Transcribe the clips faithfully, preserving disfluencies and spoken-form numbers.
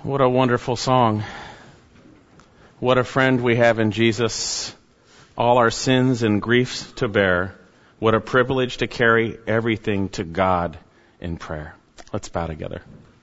What a wonderful song. What a friend we have in Jesus. All our sins and griefs to bear. What a privilege to carry everything to God in prayer. Let's bow together.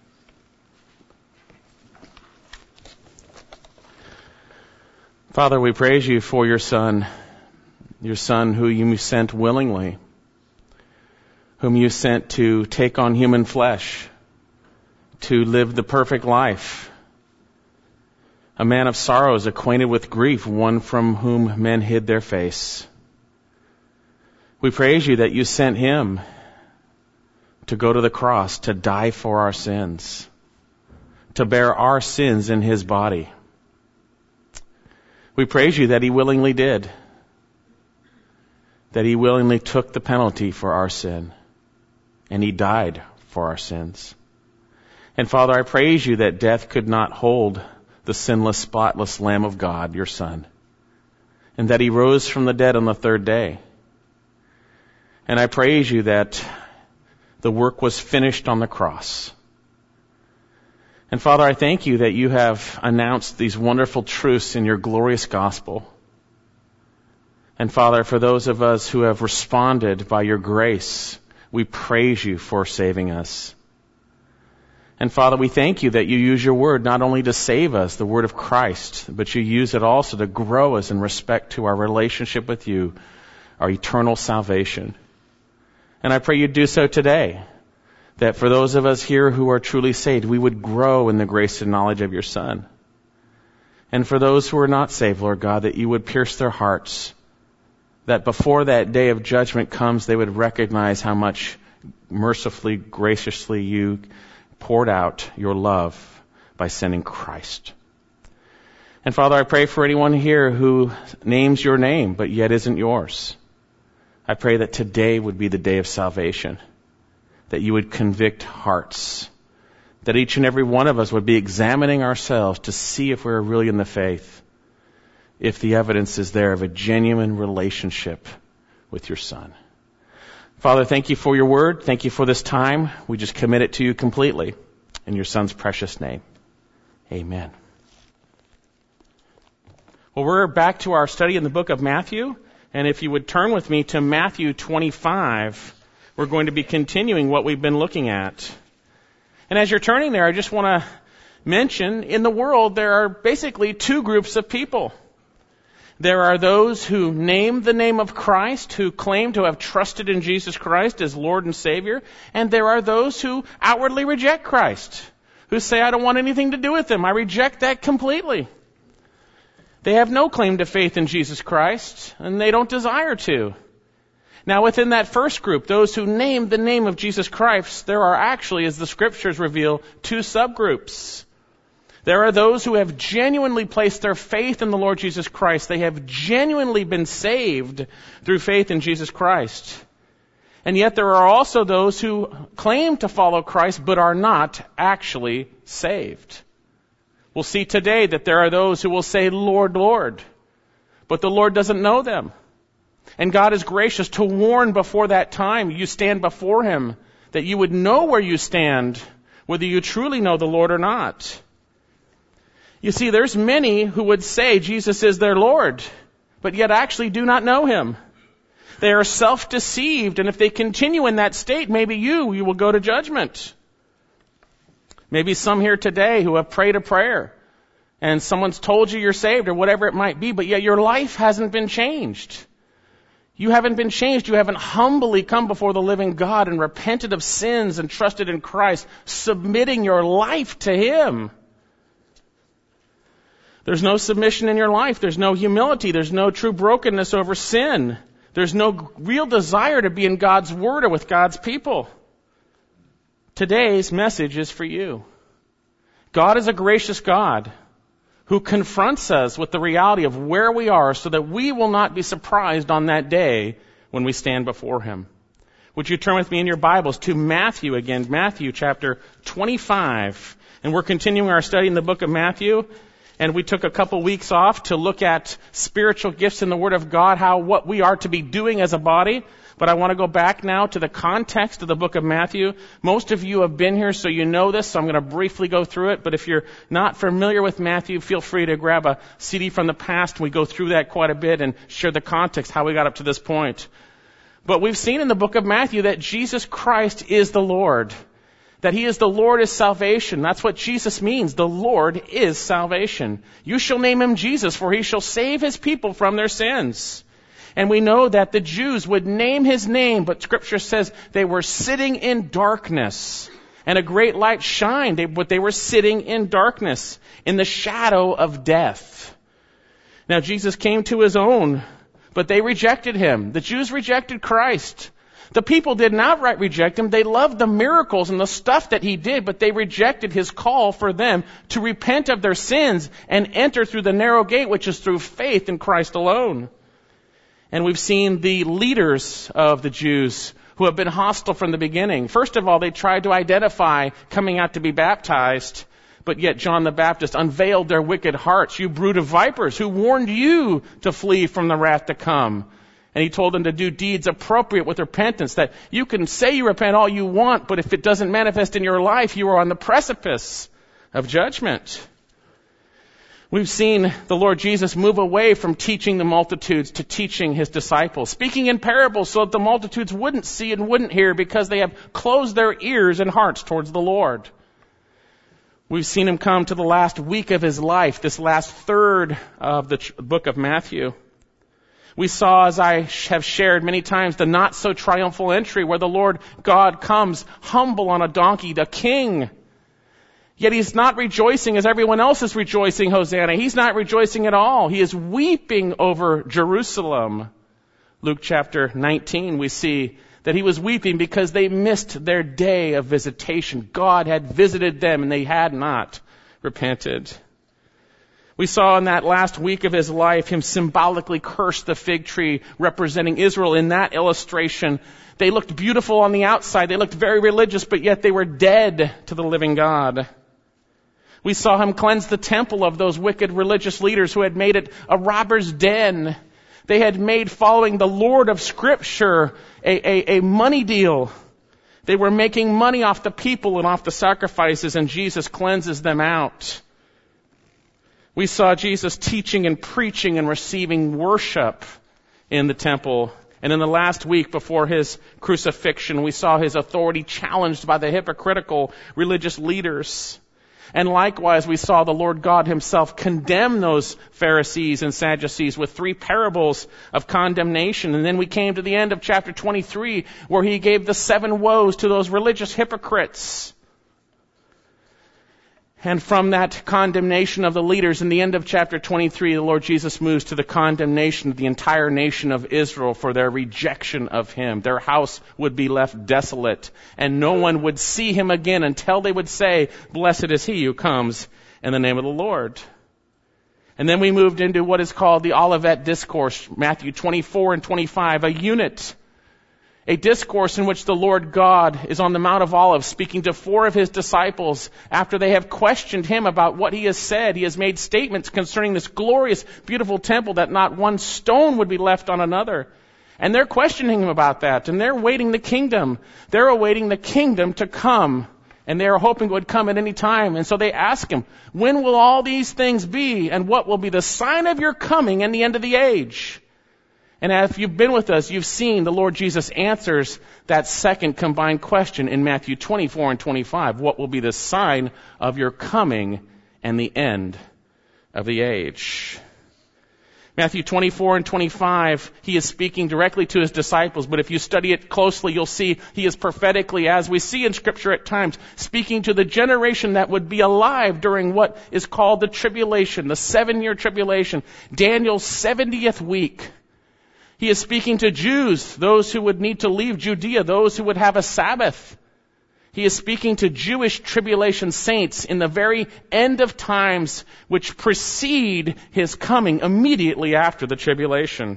Father, we praise you for your Son, your Son who you sent willingly, whom you sent to take on human flesh, to live the perfect life. A man of sorrows, acquainted with grief, one from whom men hid their face. We praise you that you sent him to go to the cross, to die for our sins, to bear our sins in his body. We praise you that he willingly did, that he willingly took the penalty for our sin, and he died for our sins. And Father, I praise you that death could not hold the sinless, spotless Lamb of God, your Son, and that he rose from the dead on the third day. And I praise you that the work was finished on the cross. And Father, I thank you that you have announced these wonderful truths in your glorious gospel. And Father, for those of us who have responded by your grace, we praise you for saving us. And Father, we thank you that you use your word not only to save us, the word of Christ, but you use it also to grow us in respect to our relationship with you, our eternal salvation. And I pray you do so today, that for those of us here who are truly saved, we would grow in the grace and knowledge of your Son. And for those who are not saved, Lord God, that you would pierce their hearts, that before that day of judgment comes, they would recognize how much mercifully, graciously you poured out your love by sending Christ. And Father, I pray for anyone here who names your name, but yet isn't yours. I pray that today would be the day of salvation, that you would convict hearts, that each and every one of us would be examining ourselves to see if we're really in the faith, if the evidence is there of a genuine relationship with your Son. Father, thank you for your word. Thank you for this time. We just commit it to you completely. In your Son's precious name. Amen. Well, we're back to our study in the book of Matthew. And if you would turn with me to Matthew twenty-five, we're going to be continuing what we've been looking at. And as you're turning there, I just want to mention, in the world, there are basically two groups of people. There are those who name the name of Christ, who claim to have trusted in Jesus Christ as Lord and Savior. And there are those who outwardly reject Christ, who say, I don't want anything to do with him. I reject that completely. They have no claim to faith in Jesus Christ, and they don't desire to. Now, within that first group, those who name the name of Jesus Christ, there are actually, as the Scriptures reveal, two subgroups. There are those who have genuinely placed their faith in the Lord Jesus Christ. They have genuinely been saved through faith in Jesus Christ. And yet there are also those who claim to follow Christ but are not actually saved. We'll see today that there are those who will say, Lord, Lord, but the Lord doesn't know them. And God is gracious to warn before that time you stand before him, that you would know where you stand, whether you truly know the Lord or not. You see, there's many who would say Jesus is their Lord, but yet actually do not know him. They are self-deceived, and if they continue in that state, maybe you, you will go to judgment. Maybe some here today who have prayed a prayer, and someone's told you you're saved, or whatever it might be, but yet your life hasn't been changed. You haven't been changed. You haven't humbly come before the living God and repented of sins and trusted in Christ, submitting your life to him. There's no submission in your life. There's no humility. There's no true brokenness over sin. There's no real desire to be in God's Word or with God's people. Today's message is for you. God is a gracious God who confronts us with the reality of where we are so that we will not be surprised on that day when we stand before him. Would you turn with me in your Bibles to Matthew again, Matthew chapter twenty-five. And we're continuing our study in the book of Matthew. And we took a couple weeks off to look at spiritual gifts in the Word of God, how what we are to be doing as a body. But I want to go back now to the context of the book of Matthew. Most of you have been here, so you know this, so I'm going to briefly go through it. But if you're not familiar with Matthew, feel free to grab a C D from the past. We go through that quite a bit and share the context, how we got up to this point. But we've seen in the book of Matthew that Jesus Christ is the Lord. That He is the Lord is salvation. That's what Jesus means. The Lord is salvation. You shall name Him Jesus, for He shall save His people from their sins. And we know that the Jews would name His name, but Scripture says they were sitting in darkness. And a great light shined, they, but they were sitting in darkness, in the shadow of death. Now Jesus came to His own, but they rejected Him. The Jews rejected Christ. The people did not outright reject Him. They loved the miracles and the stuff that He did, but they rejected His call for them to repent of their sins and enter through the narrow gate, which is through faith in Christ alone. And we've seen the leaders of the Jews who have been hostile from the beginning. First of all, they tried to identify coming out to be baptized, but yet John the Baptist unveiled their wicked hearts. You brood of vipers, who warned you to flee from the wrath to come? And He told them to do deeds appropriate with repentance, that you can say you repent all you want, but if it doesn't manifest in your life, you are on the precipice of judgment. We've seen the Lord Jesus move away from teaching the multitudes to teaching His disciples, speaking in parables so that the multitudes wouldn't see and wouldn't hear because they have closed their ears and hearts towards the Lord. We've seen Him come to the last week of His life, this last third of the book of Matthew. We saw, as I have shared many times, the not so triumphal entry where the Lord God comes humble on a donkey, the King. Yet He's not rejoicing as everyone else is rejoicing, Hosanna. He's not rejoicing at all. He is weeping over Jerusalem. Luke chapter nineteen, we see that He was weeping because they missed their day of visitation. God had visited them and they had not repented. We saw in that last week of His life Him symbolically curse the fig tree representing Israel. In that illustration, they looked beautiful on the outside. They looked very religious, but yet they were dead to the living God. We saw Him cleanse the temple of those wicked religious leaders who had made it a robber's den. They had made following the Lord of Scripture a, a, a money deal. They were making money off the people and off the sacrifices, and Jesus cleanses them out. We saw Jesus teaching and preaching and receiving worship in the temple. And in the last week before His crucifixion, we saw His authority challenged by the hypocritical religious leaders. And likewise, we saw the Lord God Himself condemn those Pharisees and Sadducees with three parables of condemnation. And then we came to the end of chapter twenty-three, where He gave the seven woes to those religious hypocrites. And from that condemnation of the leaders, in the end of chapter twenty-three, the Lord Jesus moves to the condemnation of the entire nation of Israel for their rejection of Him. Their house would be left desolate, and no one would see Him again until they would say, "Blessed is He who comes in the name of the Lord." And then we moved into what is called the Olivet Discourse, Matthew twenty-four and twenty-five, a unit. A discourse in which the Lord God is on the Mount of Olives speaking to four of His disciples after they have questioned Him about what He has said. He has made statements concerning this glorious, beautiful temple that not one stone would be left on another. And they're questioning Him about that, and they're awaiting the kingdom. They're awaiting the kingdom to come, and they are hoping it would come at any time. And so they ask Him, when will all these things be, and what will be the sign of your coming and the end of the age? And if you've been with us, you've seen the Lord Jesus answers that second combined question in Matthew twenty-four and twenty-five. What will be the sign of your coming and the end of the age? Matthew twenty-four and twenty-five, He is speaking directly to His disciples, but if you study it closely, you'll see He is prophetically, as we see in Scripture at times, speaking to the generation that would be alive during what is called the tribulation, the seven-year tribulation, Daniel's seventieth week. He is speaking to Jews, those who would need to leave Judea, those who would have a Sabbath. He is speaking to Jewish tribulation saints in the very end of times which precede His coming immediately after the tribulation.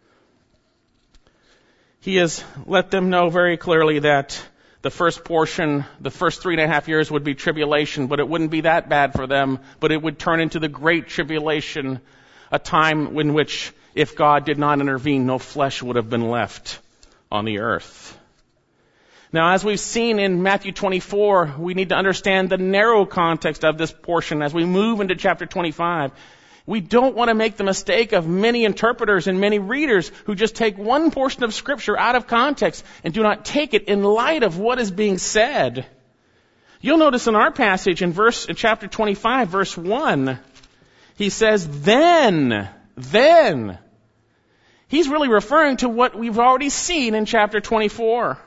He has let them know very clearly that the first portion, the first three and a half years would be tribulation, but it wouldn't be that bad for them, but it would turn into the great tribulation, a time in which if God did not intervene, no flesh would have been left on the earth. Now, as we've seen in Matthew twenty-four, we need to understand the narrow context of this portion as we move into chapter twenty-five. We don't want to make the mistake of many interpreters and many readers who just take one portion of Scripture out of context and do not take it in light of what is being said. You'll notice in our passage in verse in chapter twenty-five, verse one, he says, then, then. He's really referring to what we've already seen in chapter twenty-four.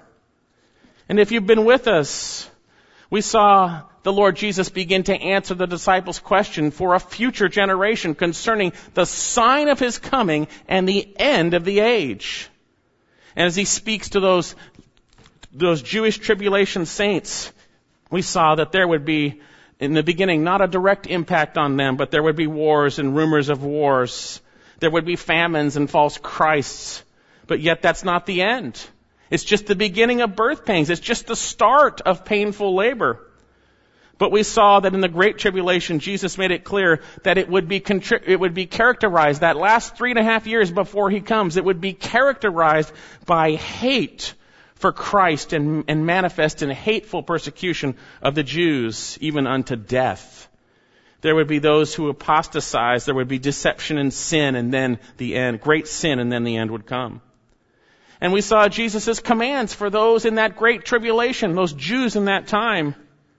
And if you've been with us, we saw the Lord Jesus begin to answer the disciples' question for a future generation concerning the sign of his coming and the end of the age. And as he speaks to those, those Jewish tribulation saints, we saw that there would be, in the beginning, not a direct impact on them, but there would be wars and rumors of wars. There would be famines and false Christs. But yet that's not the end. It's just the beginning of birth pains. It's just the start of painful labor. But we saw that in the Great Tribulation, Jesus made it clear that it would be contri- it would be characterized, that last three and a half years before he comes, it would be characterized by hate for Christ and, and manifest in hateful persecution of the Jews, even unto death. There would be those who apostatized. There would be deception and sin, and then the end, great sin, and then the end would come. And we saw Jesus' commands for those in that great tribulation, those Jews in that time.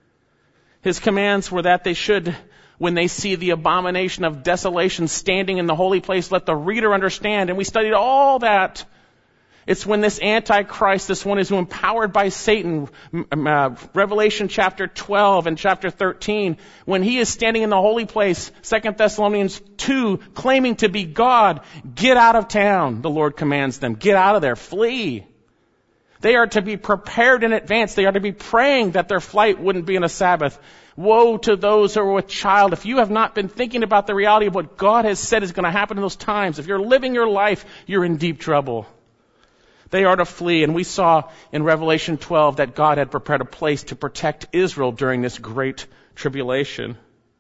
His commands were that they should, when they see the abomination of desolation standing in the holy place, let the reader understand. And we studied all that. It's when this Antichrist, this one is empowered by Satan, uh, Revelation chapter twelve and chapter thirteen, when he is standing in the holy place, Second Thessalonians two, claiming to be God, get out of town, the Lord commands them. Get out of there, flee. They are to be prepared in advance. They are to be praying that their flight wouldn't be on a Sabbath. Woe to those who are with child. If you have not been thinking about the reality of what God has said is going to happen in those times, if you're living your life, you're in deep trouble. They are to flee. And we saw in Revelation twelve that God had prepared a place to protect Israel during this great tribulation.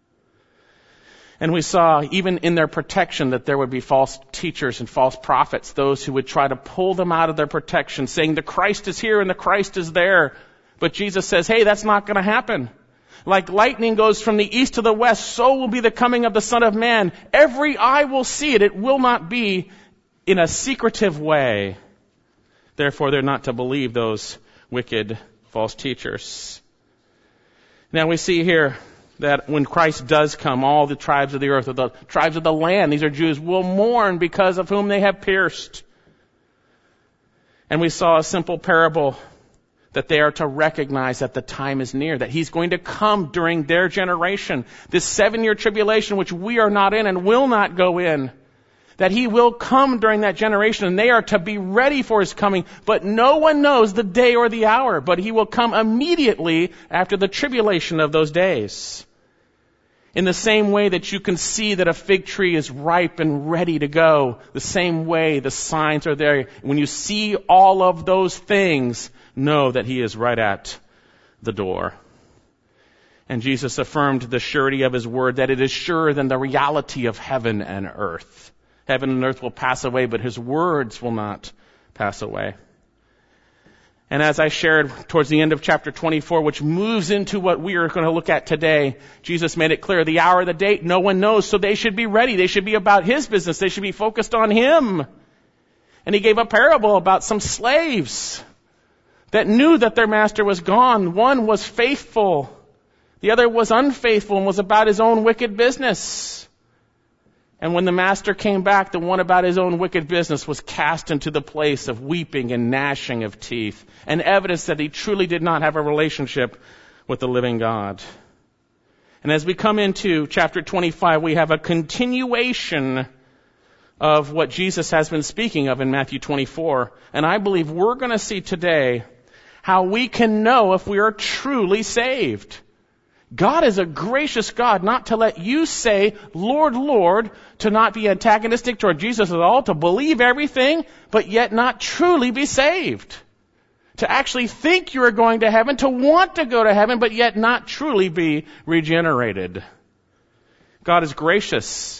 And we saw even in their protection that there would be false teachers and false prophets, those who would try to pull them out of their protection, saying the Christ is here and the Christ is there. But Jesus says, hey, that's not going to happen. Like lightning goes from the east to the west, so will be the coming of the Son of Man. Every eye will see it. It will not be in a secretive way. Therefore, they're not to believe those wicked false teachers. Now we see here that when Christ does come, all the tribes of the earth, or the tribes of the land, these are Jews, will mourn because of whom they have pierced. And we saw a simple parable that they are to recognize that the time is near, that he's going to come during their generation. This seven-year tribulation, which we are not in and will not go in, that he will come during that generation, and they are to be ready for his coming. But no one knows the day or the hour, but he will come immediately after the tribulation of those days. In the same way that you can see that a fig tree is ripe and ready to go, the same way the signs are there. When you see all of those things, know that he is right at the door. And Jesus affirmed the surety of his word, that it is surer than the reality of heaven and earth. Heaven and earth will pass away, but his words will not pass away. And as I shared towards the end of chapter twenty-four, which moves into what we are going to look at today, Jesus made it clear, the hour, the date, no one knows, so they should be ready. They should be about his business. They should be focused on him. And he gave a parable about some slaves that knew that their master was gone. One was faithful. The other was unfaithful and was about his own wicked business. And when the master came back, the one about his own wicked business was cast into the place of weeping and gnashing of teeth, and evidence that he truly did not have a relationship with the living God. And as we come into chapter twenty-five, we have a continuation of what Jesus has been speaking of in Matthew twenty-four. And I believe we're going to see today how we can know if we are truly saved. God is a gracious God, not to let you say, Lord, Lord, to not be antagonistic toward Jesus at all, to believe everything, but yet not truly be saved. To actually think you are going to heaven, to want to go to heaven, but yet not truly be regenerated. God is gracious,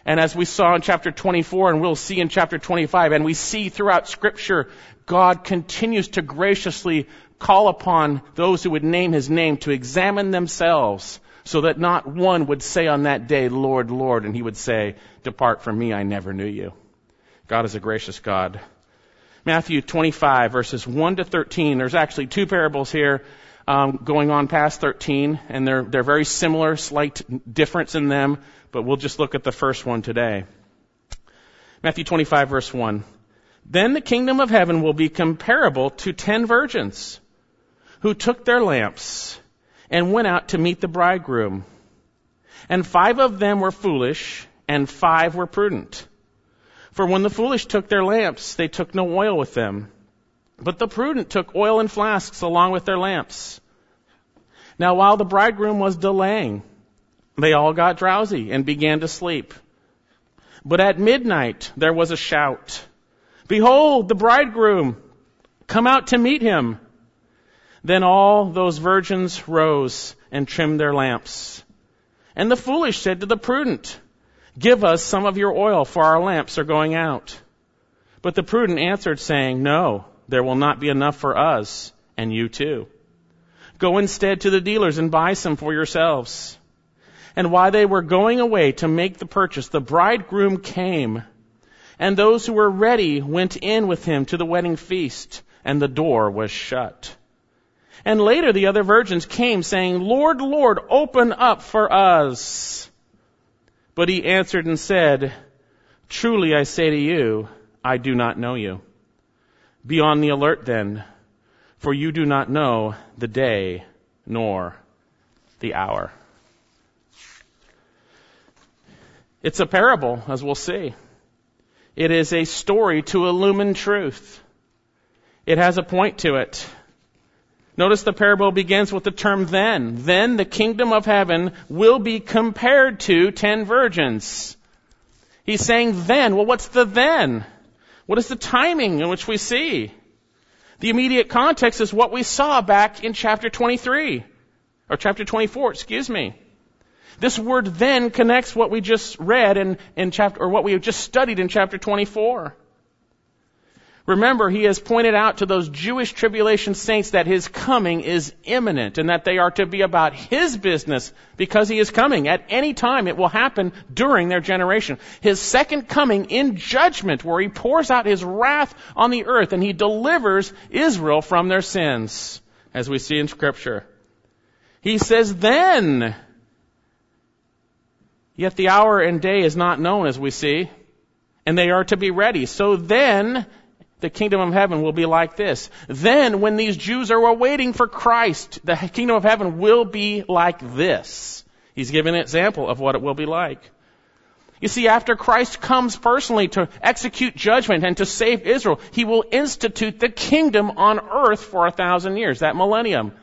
And as we saw in chapter twenty-four, and we'll see in chapter twenty-five, and we see throughout Scripture, God continues to graciously call upon those who would name his name to examine themselves, so that not one would say on that day, Lord, Lord, and he would say, depart from me, I never knew you. God is a gracious God. Matthew twenty-five, verses one to thirteen. There's actually two parables here um, going on past thirteen, and they're they're very similar, slight difference in them, but we'll just look at the first one today. Matthew twenty-five, verse one. Then the kingdom of heaven will be comparable to ten virgins who took their lamps and went out to meet the bridegroom. And five of them were foolish, and five were prudent. For when the foolish took their lamps, they took no oil with them. But the prudent took oil in flasks along with their lamps. Now while the bridegroom was delaying, they all got drowsy and began to sleep. But at midnight there was a shout, behold, the bridegroom, come out to meet him. Then all those virgins rose and trimmed their lamps. And the foolish said to the prudent, give us some of your oil, for our lamps are going out. But the prudent answered, saying, no, there will not be enough for us, and you too. Go instead to the dealers and buy some for yourselves. And while they were going away to make the purchase, the bridegroom came, and those who were ready went in with him to the wedding feast, and the door was shut. And later the other virgins came, saying, Lord, Lord, open up for us. But he answered and said, truly I say to you, I do not know you. Be on the alert then, for you do not know the day nor the hour. It's a parable, as we'll see. It is a story to illumine truth. It has a point to it. Notice the parable begins with the term then. Then the kingdom of heaven will be compared to ten virgins. He's saying then. Well, what's the then? What is the timing in which we see? The immediate context is what we saw back in chapter twenty-three. Or chapter twenty-four, excuse me. This word then connects what we just read in, in chapter, or what we have just studied in chapter twenty-four. Remember, he has pointed out to those Jewish tribulation saints that his coming is imminent and that they are to be about his business because he is coming. At any time, it will happen during their generation. His second coming in judgment, where he pours out his wrath on the earth and he delivers Israel from their sins, as we see in Scripture. He says, then, yet the hour and day is not known, as we see, and they are to be ready. So then, the kingdom of heaven will be like this. Then, when these Jews are awaiting for Christ, the kingdom of heaven will be like this. He's given an example of what it will be like. You see, after Christ comes personally to execute judgment and to save Israel, he will institute the kingdom on earth for a thousand years, that millennium.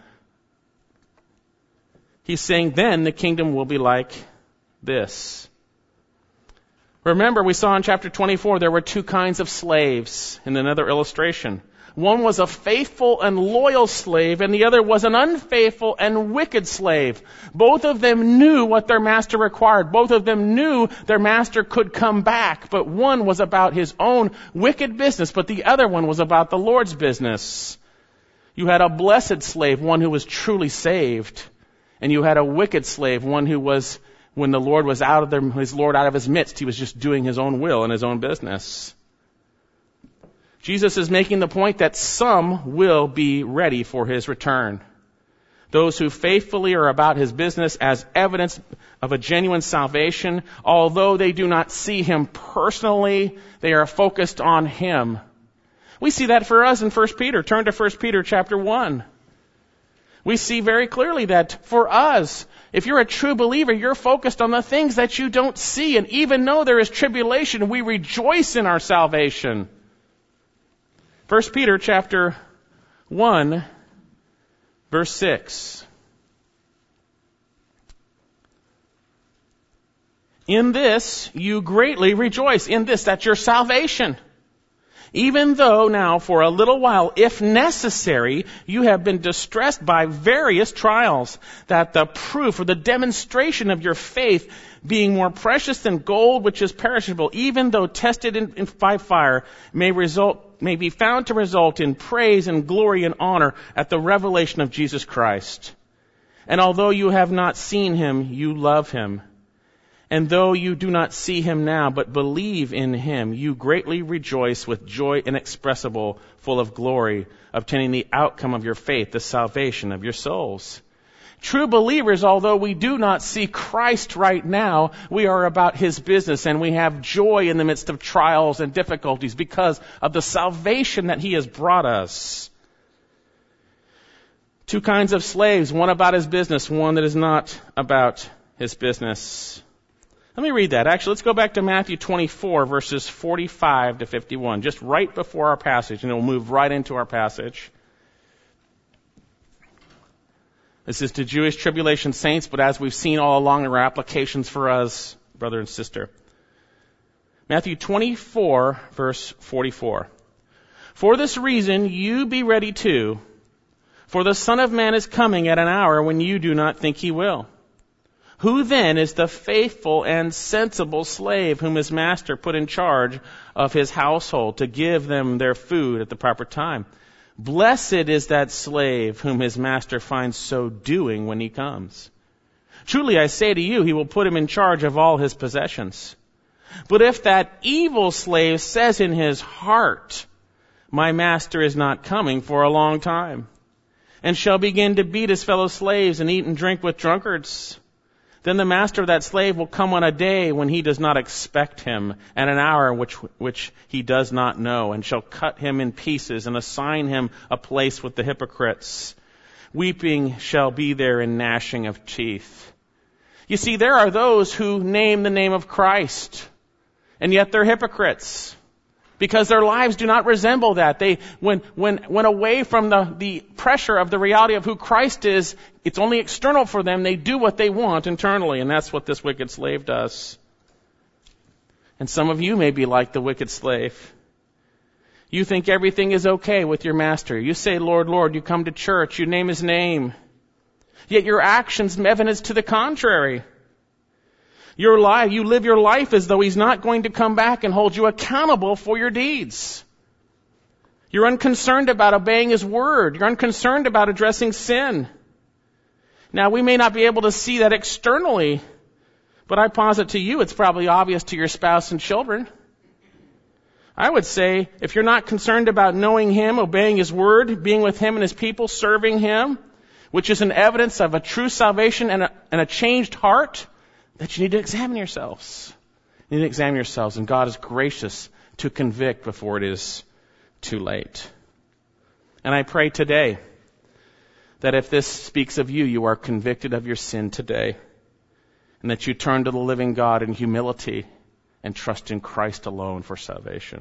He's saying then the kingdom will be like this. Remember, we saw in chapter twenty-four there were two kinds of slaves in another illustration. One was a faithful and loyal slave, and the other was an unfaithful and wicked slave. Both of them knew what their master required. Both of them knew their master could come back, but one was about his own wicked business, but the other one was about the Lord's business. You had a blessed slave, one who was truly saved, and you had a wicked slave, one who was, when the Lord was out of their, his Lord out of his midst, he was just doing his own will and his own business. Jesus is making the point that some will be ready for his return. Those who faithfully are about his business as evidence of a genuine salvation, although they do not see him personally, they are focused on him. We see that for us in First Peter. Turn to First Peter chapter one. We see very clearly that for us, if you're a true believer, you're focused on the things that you don't see. And even though there is tribulation, we rejoice in our salvation. First Peter chapter one, verse six. In this you greatly rejoice. In this, that's your salvation. Even though now for a little while, if necessary, you have been distressed by various trials, that the proof or the demonstration of your faith, being more precious than gold which is perishable, even though tested in, in, by fire, may result may be found to result in praise and glory and honor at the revelation of Jesus Christ. And although you have not seen him, you love him. And though you do not see him now, but believe in him, you greatly rejoice with joy inexpressible, full of glory, obtaining the outcome of your faith, the salvation of your souls. True believers, although we do not see Christ right now, we are about his business, and we have joy in the midst of trials and difficulties because of the salvation that he has brought us. Two kinds of slaves, one about his business, one that is not about his business. Let me read that. Actually, let's go back to Matthew twenty-four, verses forty-five to fifty-one, just right before our passage, and we'll move right into our passage. This is to Jewish tribulation saints, but as we've seen all along, there are applications for us, brother and sister. Matthew twenty-four, verse forty-four. For this reason, you be ready too, for the Son of Man is coming at an hour when you do not think he will. Who then is the faithful and sensible slave whom his master put in charge of his household to give them their food at the proper time? Blessed is that slave whom his master finds so doing when he comes. Truly I say to you, he will put him in charge of all his possessions. But if that evil slave says in his heart, my master is not coming for a long time, and shall begin to beat his fellow slaves and eat and drink with drunkards, then the master of that slave will come on a day when he does not expect him, and an hour which which he does not know, and shall cut him in pieces and assign him a place with the hypocrites. Weeping shall be there and gnashing of teeth. You see, there are those who name the name of Christ, and yet they're hypocrites, because their lives do not resemble that. They, when, when, when away from the, the pressure of the reality of who Christ is, it's only external for them. They do what they want internally, and that's what this wicked slave does. And some of you may be like the wicked slave. You think everything is okay with your master. You say, Lord, Lord, you come to church, you name his name. Yet your actions evidence to the contrary. Your life, you live your life as though he's not going to come back and hold you accountable for your deeds. You're unconcerned about obeying his word. You're unconcerned about addressing sin. Now, we may not be able to see that externally, but I posit to you it's probably obvious to your spouse and children. I would say if you're not concerned about knowing him, obeying his word, being with him and his people, serving him, which is an evidence of a true salvation and a, and a changed heart, that you need to examine yourselves. You need to examine yourselves, and God is gracious to convict before it is too late. And I pray today that if this speaks of you, you are convicted of your sin today, and that you turn to the living God in humility and trust in Christ alone for salvation.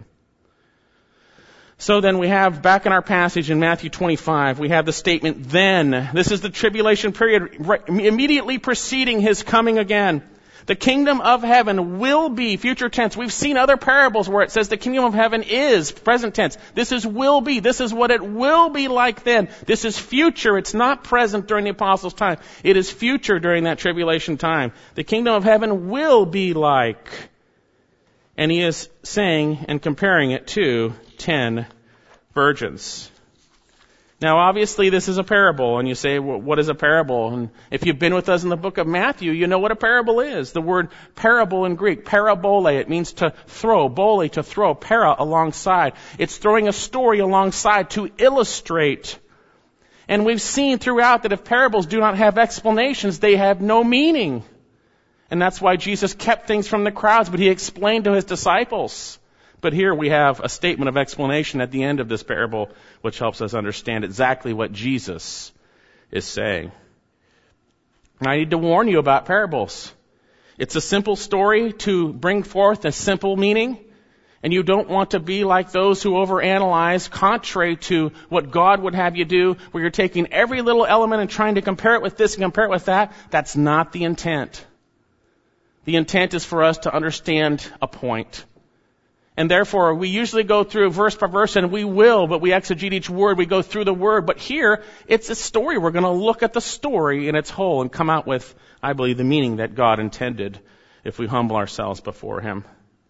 So then we have, back in our passage in Matthew twenty-five, we have the statement, then. This is the tribulation period right, immediately preceding his coming again. The kingdom of heaven will be, future tense. We've seen other parables where it says the kingdom of heaven is, present tense. This is will be. This is what it will be like then. This is future. It's not present during the apostles' time. It is future during that tribulation time. The kingdom of heaven will be like. And he is saying and comparing it to ten virgins. Now, obviously, this is a parable, and you say, well, what is a parable? And if you've been with us in the book of Matthew, you know what a parable is. The word parable in Greek, parabole, it means to throw, bole, to throw, para, alongside. It's throwing a story alongside to illustrate. And we've seen throughout that if parables do not have explanations, they have no meaning. And that's why Jesus kept things from the crowds, but he explained to his disciples. But here we have a statement of explanation at the end of this parable, which helps us understand exactly what Jesus is saying. And I need to warn you about parables. It's a simple story to bring forth a simple meaning, and you don't want to be like those who overanalyze, contrary to what God would have you do, where you're taking every little element and trying to compare it with this and compare it with that. That's not the intent. The intent is for us to understand a point. And therefore, we usually go through verse by verse, and we will, but we exegete each word. We go through the word. But here, it's a story. We're going to look at the story in its whole and come out with, I believe, the meaning that God intended if we humble ourselves before Him.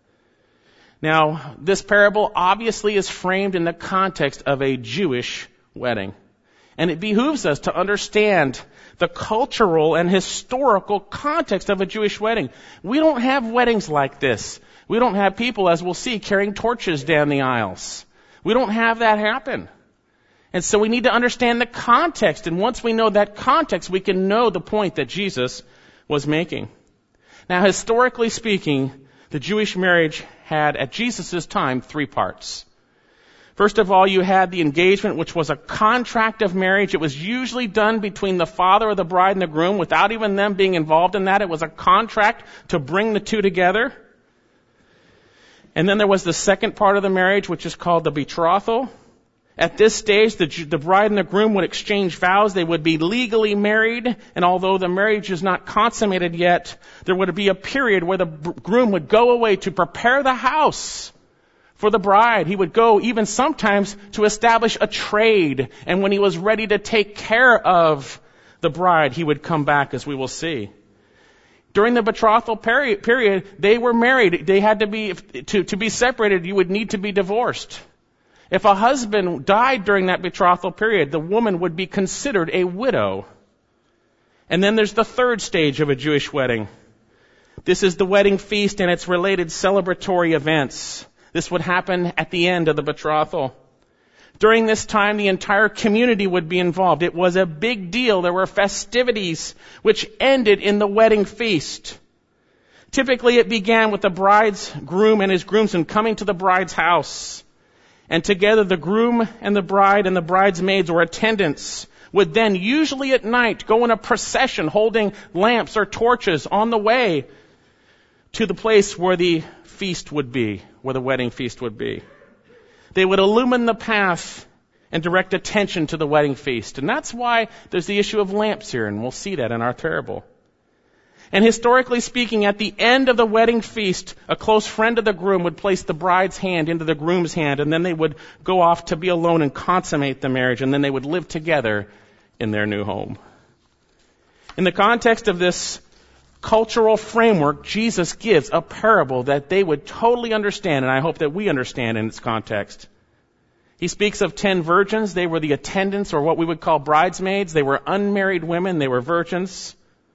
Now, this parable obviously is framed in the context of a Jewish wedding. And it behooves us to understand the cultural and historical context of a Jewish wedding. We don't have weddings like this. We don't have people, as we'll see, carrying torches down the aisles. We don't have that happen. And so we need to understand the context. And once we know that context, we can know the point that Jesus was making. Now, historically speaking, the Jewish marriage had, at Jesus' time, three parts. First of all, you had the engagement, which was a contract of marriage. It was usually done between the father of the bride and the groom without even them being involved in that. It was a contract to bring the two together. And then there was the second part of the marriage, which is called the betrothal. At this stage, the, the bride and the groom would exchange vows. They would be legally married. And although the marriage is not consummated yet, there would be a period where the groom would go away to prepare the house for the bride. He would go even sometimes to establish a trade. And when he was ready to take care of the bride, he would come back, as we will see. During the betrothal period, period, they were married. They had to be, to, to be separated, you would need to be divorced. If a husband died during that betrothal period, the woman would be considered a widow. And then there's the third stage of a Jewish wedding. This is the wedding feast and its related celebratory events. This would happen at the end of the betrothal. During this time, the entire community would be involved. It was a big deal. There were festivities which ended in the wedding feast. Typically, it began with the bride's groom and his groomsmen coming to the bride's house. And together, the groom and the bride and the bridesmaids or attendants would then, usually at night, go in a procession holding lamps or torches on the way to the place where the feast would be, where the wedding feast would be. They would illumine the path and direct attention to the wedding feast. And that's why there's the issue of lamps here, and we'll see that in our parable. And historically speaking, at the end of the wedding feast, a close friend of the groom would place the bride's hand into the groom's hand, and then they would go off to be alone and consummate the marriage, and then they would live together in their new home. In the context of this cultural framework, Jesus gives a parable that they would totally understand, and I hope that we understand in its context. He speaks of ten virgins. They were the attendants, or what we would call bridesmaids. They were unmarried women. They were virgins.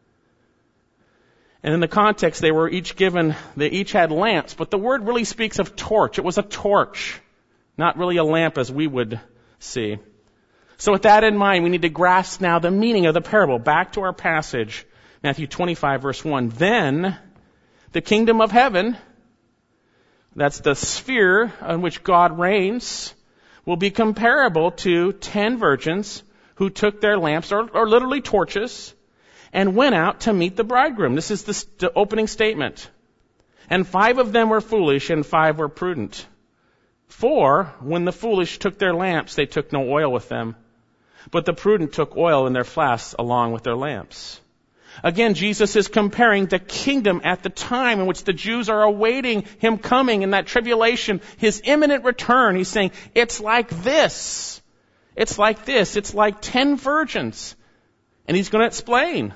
And in the context, they were each given, they each had lamps, but the word really speaks of torch. It was a torch, not really a lamp as we would see. So with that in mind, we need to grasp now the meaning of the parable. Back to our passage. Matthew twenty-five, verse one. Then the kingdom of heaven, that's the sphere on which God reigns, will be comparable to ten virgins who took their lamps, or, or literally torches, and went out to meet the bridegroom. This is the, the opening statement. And five of them were foolish, and five were prudent. For when the foolish took their lamps, they took no oil with them. But the prudent took oil in their flasks along with their lamps. Again, Jesus is comparing the kingdom at the time in which the Jews are awaiting Him coming in that tribulation, His imminent return. He's saying, it's like this. It's like this. It's like ten virgins. And He's going to explain.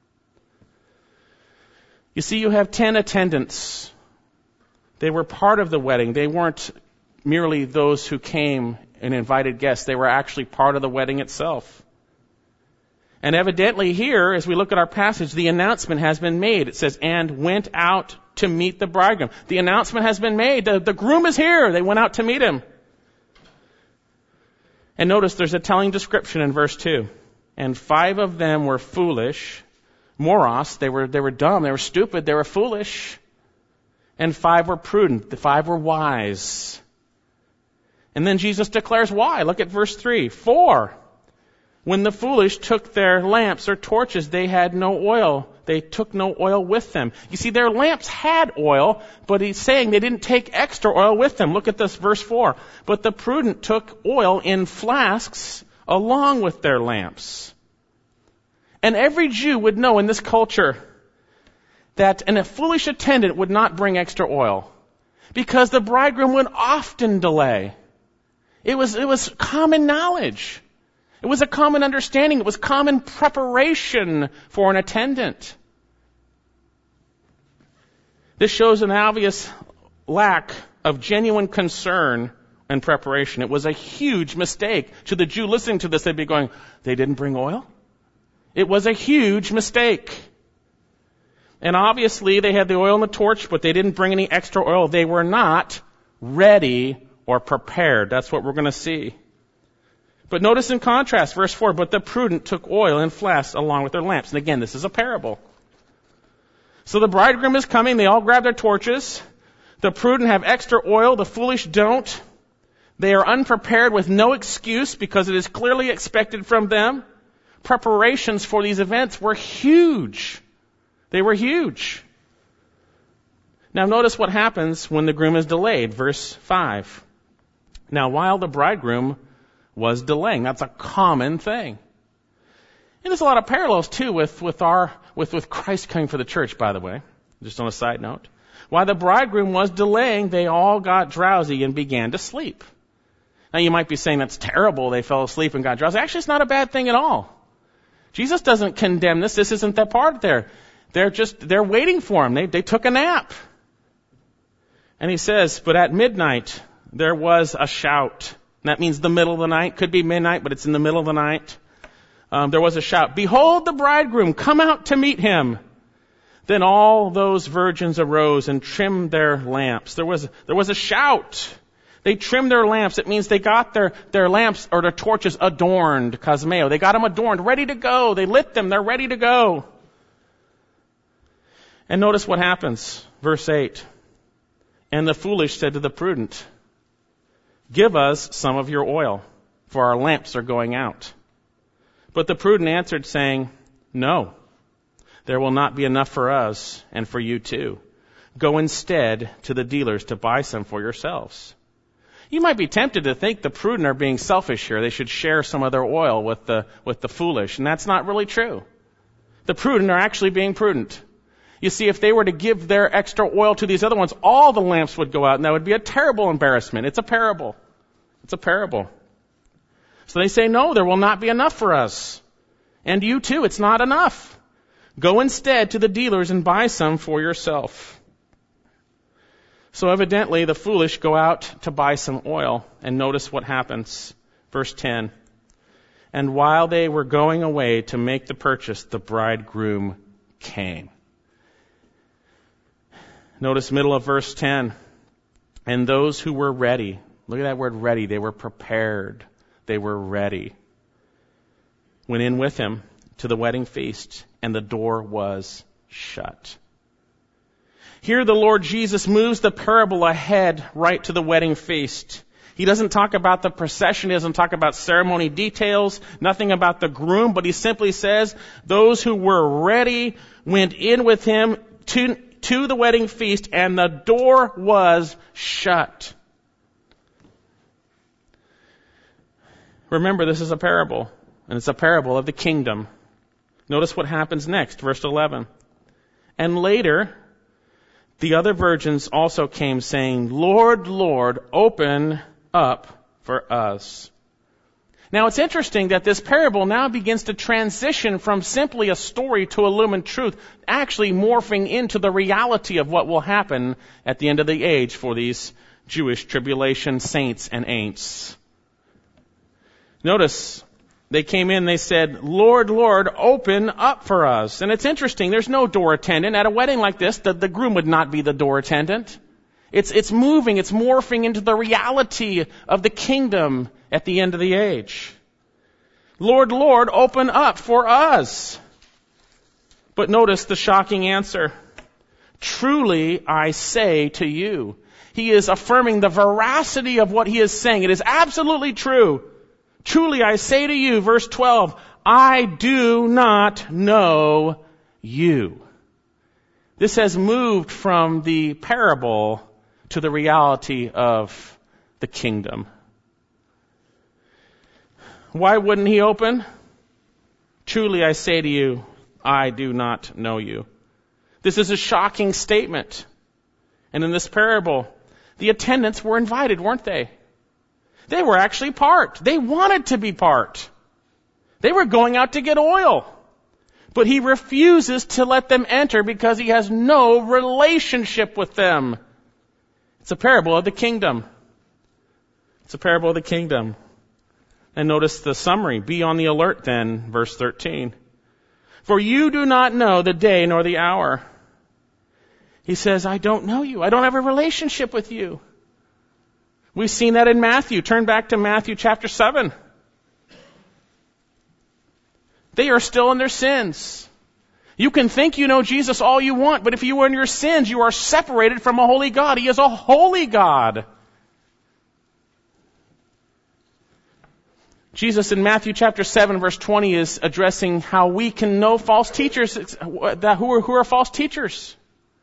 You see, you have ten attendants. They were part of the wedding. They weren't merely those who came and invited guests. They were actually part of the wedding itself. And evidently here, as we look at our passage, the announcement has been made. It says, and went out to meet the bridegroom. The announcement has been made. The, the groom is here. They went out to meet him. And notice there's a telling description in verse two. And five of them were foolish. Moros, they were, they were dumb. They were stupid. They were foolish. And five were prudent. The five were wise. And then Jesus declares why. Look at verse three. For when the foolish took their lamps or torches, they had no oil. They took no oil with them. You see, their lamps had oil, but he's saying they didn't take extra oil with them. Look at this, verse four. But the prudent took oil in flasks along with their lamps. And every Jew would know in this culture that and a foolish attendant would not bring extra oil. Because the bridegroom would often delay. It was, it was common knowledge. It was a common understanding. It was common preparation for an attendant. This shows an obvious lack of genuine concern and preparation. It was a huge mistake. To the Jew listening to this, they'd be going, they didn't bring oil? It was a huge mistake. And obviously they had the oil in the torch, but they didn't bring any extra oil. They were not ready or prepared. That's what we're going to see. But notice in contrast, verse four, but the prudent took oil in flasks along with their lamps. And again, this is a parable. So the bridegroom is coming. They all grab their torches. The prudent have extra oil. The foolish don't. They are unprepared with no excuse because it is clearly expected from them. Preparations for these events were huge. They were huge. Now notice what happens when the groom is delayed. Verse five. Now while the bridegroom was delaying, that's a common thing. And there's a lot of parallels too with, with our, with, with Christ coming for the church, by the way. Just on a side note. While the bridegroom was delaying, they all got drowsy and began to sleep. Now you might be saying that's terrible. They fell asleep and got drowsy. Actually, it's not a bad thing at all. Jesus doesn't condemn this. This isn't that part there. They're just, they're waiting for him. They, they took a nap. And he says, but at midnight, there was a shout. And that means the middle of the night. Could be midnight, but it's in the middle of the night. Um, there was a shout. Behold the bridegroom, come out to meet him. Then all those virgins arose and trimmed their lamps. There was, there was a shout. They trimmed their lamps. It means they got their, their lamps or their torches adorned, cosmeo. They got them adorned, ready to go. They lit them. They're ready to go. And notice what happens. Verse eight. And the foolish said to the prudent, give us some of your oil, for our lamps are going out. But the prudent answered, saying, no, there will not be enough for us and for you too. Go instead to the dealers to buy some for yourselves. You might be tempted to think the prudent are being selfish here. They should share some of their oil with the, with the foolish. And that's not really true. The prudent are actually being prudent. You see, if they were to give their extra oil to these other ones, all the lamps would go out, and that would be a terrible embarrassment. It's a parable. It's a parable. So they say, no, there will not be enough for us. And you too, it's not enough. Go instead to the dealers and buy some for yourself. So evidently, the foolish go out to buy some oil, and notice what happens. Verse ten. And while they were going away to make the purchase, the bridegroom came. Notice middle of verse ten. And those who were ready, look at that word ready, they were prepared. They were ready. Went in with him to the wedding feast, and the door was shut. Here the Lord Jesus moves the parable ahead right to the wedding feast. He doesn't talk about the procession. He doesn't talk about ceremony details, nothing about the groom, but he simply says, those who were ready went in with him to, to the wedding feast, and the door was shut. Remember, this is a parable, and it's a parable of the kingdom. Notice what happens next, verse eleven. And later, the other virgins also came, saying, Lord, Lord, open up for us. Now, it's interesting that this parable now begins to transition from simply a story to illumined truth, actually morphing into the reality of what will happen at the end of the age for these Jewish tribulation saints and ain'ts. Notice, they came in, they said, Lord, Lord, open up for us. And it's interesting, there's no door attendant. At a wedding like this, the, the groom would not be the door attendant. It's, it's moving, it's morphing into the reality of the kingdom at the end of the age. Lord, Lord, open up for us. But notice the shocking answer. Truly, I say to you. He is affirming the veracity of what he is saying. It is absolutely true. Truly, I say to you, verse twelve, I do not know you. This has moved from the parable to the reality of the kingdom. Why wouldn't he open? Truly, I say to you, I do not know you. This is a shocking statement. And in this parable, The attendants were invited, weren't they? They were actually part. They wanted to be part. They were going out to get oil. But he refuses to let them enter because he has no relationship with them. It's a parable of the kingdom. It's a parable of the kingdom. And notice the summary. Be on the alert then, verse thirteen. For you do not know the day nor the hour. He says, I don't know you. I don't have a relationship with you. We've seen that in Matthew. Turn back to Matthew chapter seven. They are still in their sins. You can think you know Jesus all you want, but if you are in your sins, you are separated from a holy God. He is a holy God. Jesus in Matthew chapter seven verse twenty is addressing how we can know false teachers, that who are, who are false teachers.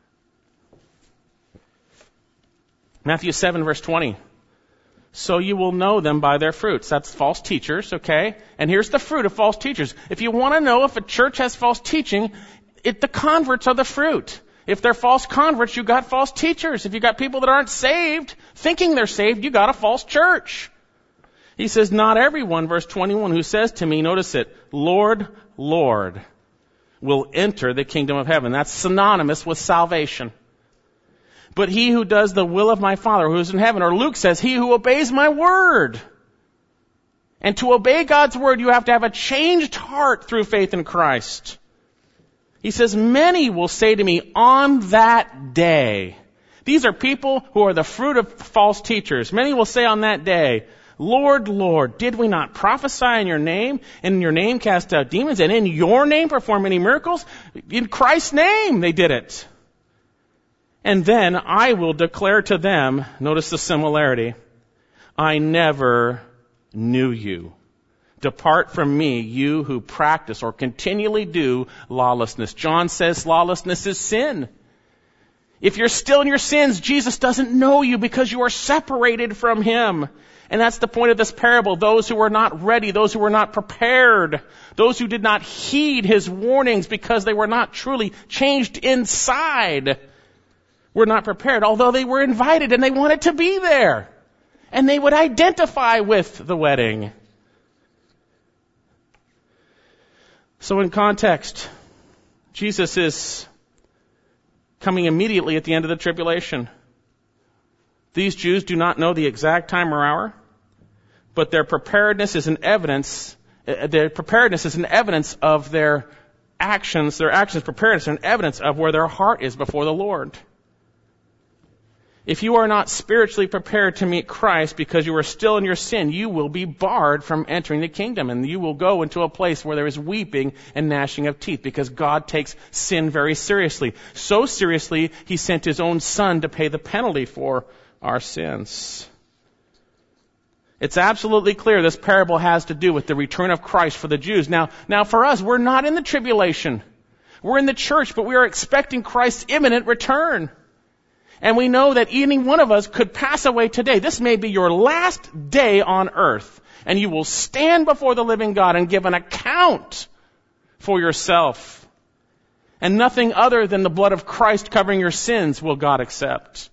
Matthew seven verse twenty. So you will know them by their fruits. That's false teachers, okay? And here's the fruit of false teachers. If you want to know if a church has false teaching, it, the converts are the fruit. If they're false converts, you got false teachers. If you got people that aren't saved, thinking they're saved, you got a false church. He says, not everyone, verse twenty-one, who says to me, notice it, Lord, Lord, will enter the kingdom of heaven. That's synonymous with salvation. But he who does the will of my Father who is in heaven, or Luke says, he who obeys my word. And to obey God's word, you have to have a changed heart through faith in Christ. He says, many will say to me on that day. These are people who are the fruit of false teachers. Many will say on that day, Lord, Lord, did we not prophesy in your name, and in your name cast out demons, and in your name perform many miracles? In Christ's name they did it. And then I will declare to them, notice the similarity, I never knew you. Depart from me, you who practice or continually do lawlessness. John says lawlessness is sin. If you're still in your sins, Jesus doesn't know you because you are separated from him. And that's the point of this parable. Those who were not ready, those who were not prepared, those who did not heed his warnings because they were not truly changed inside, were not prepared, although they were invited and they wanted to be there. And they would identify with the wedding. So in context, Jesus is coming immediately at the end of the tribulation. These Jews do not know the exact time or hour, but their preparedness is an evidence, their preparedness is an evidence of their actions, their actions, preparedness, an evidence of where their heart is before the Lord. If you are not spiritually prepared to meet Christ because you are still in your sin, you will be barred from entering the kingdom, and you will go into a place where there is weeping and gnashing of teeth, because God takes sin very seriously. So seriously, he sent his own son to pay the penalty for our sins. It's absolutely clear this parable has to do with the return of Christ for the Jews. Now, now for us, we're not in the tribulation. We're in the church, but we are expecting Christ's imminent return. And we know that any one of us could pass away today. This may be your last day on earth, and you will stand before the living God and give an account for yourself. And nothing other than the blood of Christ covering your sins will God accept.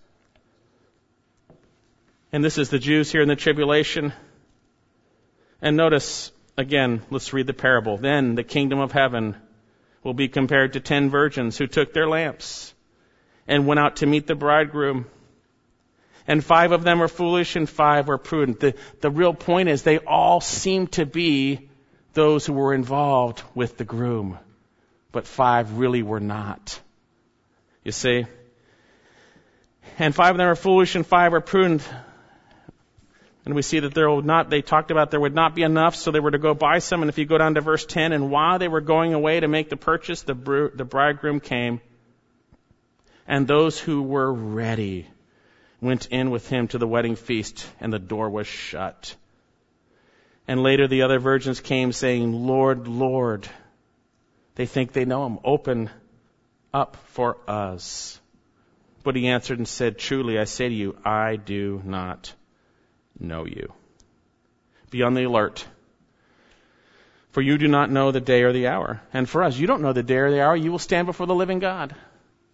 And this is the Jews here in the tribulation. And notice, again, let's read the parable. Then the kingdom of heaven will be compared to ten virgins who took their lamps and went out to meet the bridegroom. And five of them were foolish and five were prudent. The, the real point is they all seem to be those who were involved with the groom, but five really were not. You see? And five of them were foolish and five were prudent. And we see that there would not, they talked about there would not be enough, so they were to go buy some. And if you go down to verse ten, and while they were going away to make the purchase, the, br- the bridegroom came. And those who were ready went in with him to the wedding feast, and the door was shut. And later the other virgins came saying, Lord, Lord. They think they know him. Open up for us. But he answered and said, truly, I say to you, I do not know you. Be on the alert. For you do not know the day or the hour. And for us, you don't know the day or the hour. You will stand before the living God.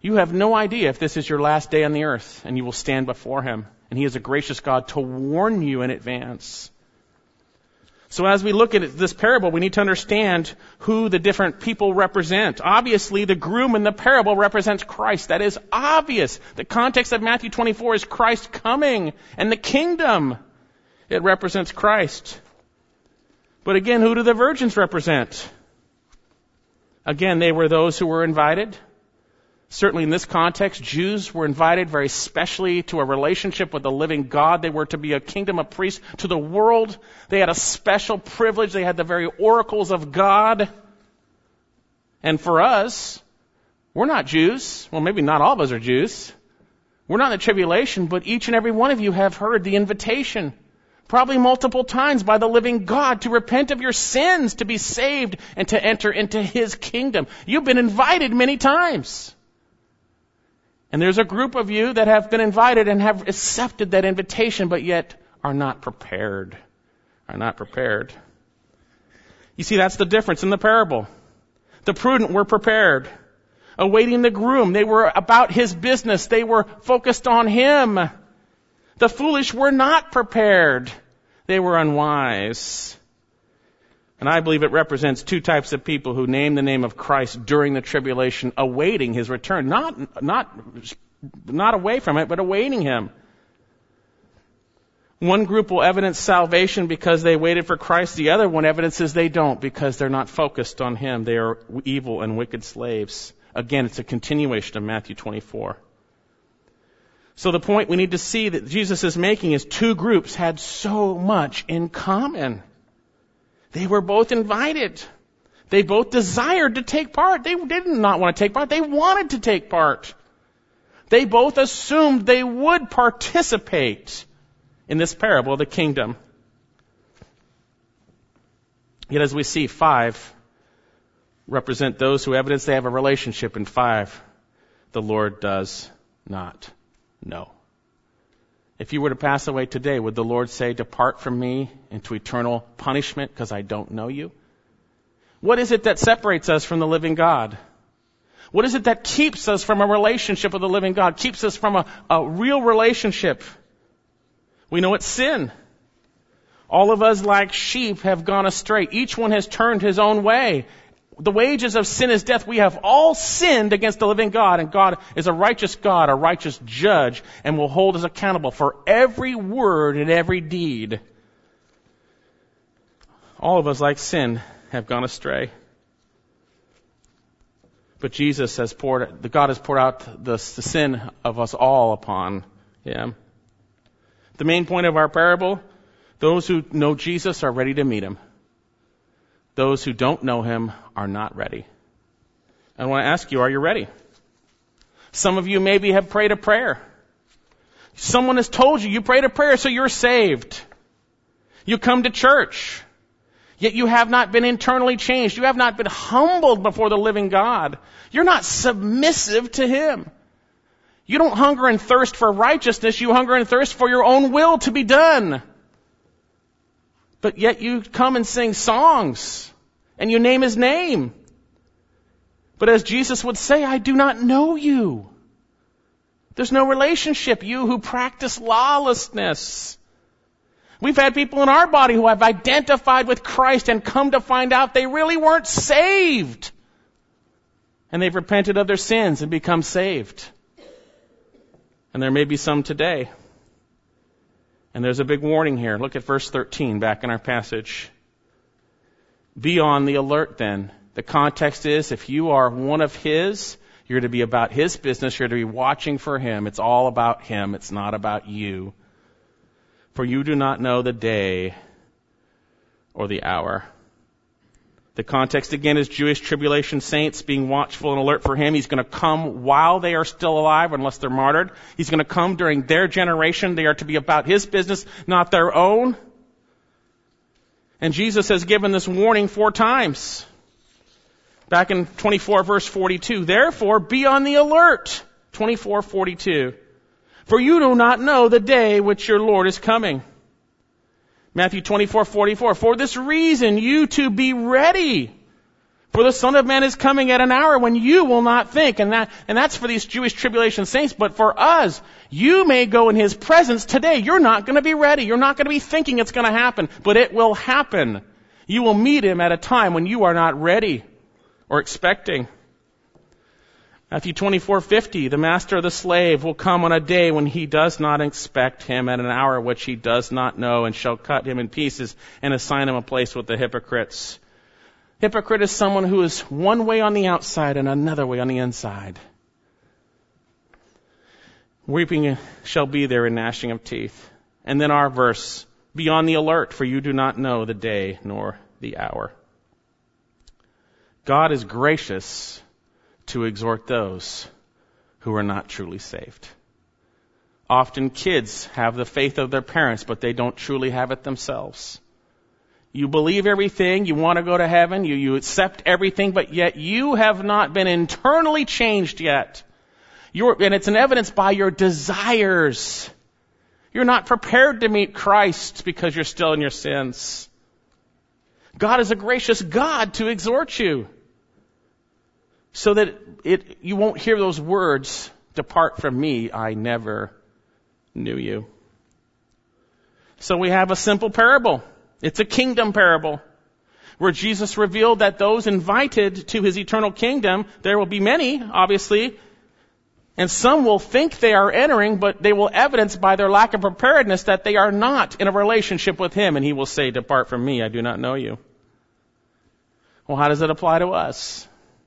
You have no idea if this is your last day on the earth and you will stand before him. And he is a gracious God to warn you in advance. So as we look at this parable, we need to understand who the different people represent. Obviously, the groom in the parable represents Christ. That is obvious. The context of Matthew twenty-four is Christ coming and the kingdom. It represents Christ. But again, who do the virgins represent? Again, they were those who were invited. Certainly in this context, Jews were invited very specially to a relationship with the living God. They were to be a kingdom of priests to the world. They had a special privilege. They had the very oracles of God. And for us, we're not Jews. Well, maybe not all of us are Jews. We're not in the tribulation, but each and every one of you have heard the invitation, probably multiple times by the living God, to repent of your sins, to be saved, and to enter into his kingdom. You've been invited many times. And there's a group of you that have been invited and have accepted that invitation, but yet are not prepared. Are not prepared. You see, that's the difference in the parable. The prudent were prepared, awaiting the groom. They were about his business. They were focused on him. The foolish were not prepared. They were unwise. And I believe it represents two types of people who name the name of Christ during the tribulation, awaiting his return. Not, not, not away from it, but awaiting him. One group will evidence salvation because they waited for Christ. The other one evidences they don't because they're not focused on him. They are evil and wicked slaves. Again, it's a continuation of Matthew twenty-four. So the point we need to see that Jesus is making is two groups had so much in common. They were both invited. They both desired to take part. They did not want to take part. They wanted to take part. They both assumed they would participate in this parable of the kingdom. Yet as we see, five represent those who evidence they have a relationship, and five, the Lord does not know. If you were to pass away today, would the Lord say, "Depart from me into eternal punishment because I don't know you"? What is it that separates us from the living God? What is it that keeps us from a relationship with the living God, keeps us from a, a real relationship? We know it's sin. All of us like sheep have gone astray. Each one has turned his own way. The wages of sin is death. We have all sinned against the living God, and God is a righteous God, a righteous judge, and will hold us accountable for every word and every deed. All of us, like sin, have gone astray. But Jesus has poured, the God has poured out the, the sin of us all upon him. The main point of our parable, those who know Jesus are ready to meet him. Those who don't know him are not ready. I want to ask you, are you ready? Some of you maybe have prayed a prayer. Someone has told you, you prayed a prayer, so you're saved. You come to church, yet you have not been internally changed. You have not been humbled before the living God. You're not submissive to him. You don't hunger and thirst for righteousness. You hunger and thirst for your own will to be done. But yet you come and sing songs, and you name his name. But as Jesus would say, I do not know you. There's no relationship, you who practice lawlessness. We've had people in our body who have identified with Christ and come to find out they really weren't saved. And they've repented of their sins and become saved. And there may be some today. And there's a big warning here. Look at verse thirteen back in our passage. Be on the alert then. The context is, if you are one of his, you're to be about his business. You're to be watching for him. It's all about him. It's not about you. For you do not know the day or the hour. The context again is Jewish tribulation saints being watchful and alert for him. He's going to come while they are still alive, unless they're martyred. He's going to come during their generation. They are to be about his business, not their own. And Jesus has given this warning four times. Back in twenty-four verse forty-two. Therefore, be on the alert. twenty-four forty-two. For you do not know the day which your Lord is coming. Matthew twenty-four forty-four. For this reason, you to be ready. For the Son of Man is coming at an hour when you will not think. And that, and that's for these Jewish tribulation saints. But for us, you may go in His presence today. You're not going to be ready. You're not going to be thinking it's going to happen. But it will happen. You will meet Him at a time when you are not ready or expecting. Matthew twenty-four fifty, the master of the slave will come on a day when he does not expect him, at an hour which he does not know, and shall cut him in pieces and assign him a place with the hypocrites. Hypocrite is someone who is one way on the outside and another way on the inside. Weeping shall be there and gnashing of teeth. And then our verse, be on the alert, for you do not know the day nor the hour. God is gracious to exhort those who are not truly saved. Often kids have the faith of their parents, but they don't truly have it themselves. You believe everything, you want to go to heaven, you, you accept everything, but yet you have not been internally changed yet. You're, and it's an evidence by your desires. You're not prepared to meet Christ because you're still in your sins. God is a gracious God to exhort you, so that it, you won't hear those words, depart from me, I never knew you. So we have a simple parable. It's a kingdom parable, where Jesus revealed that those invited to His eternal kingdom, there will be many, obviously, and some will think they are entering, but they will evidence by their lack of preparedness that they are not in a relationship with Him, and He will say, depart from me, I do not know you. Well, how does it apply to us?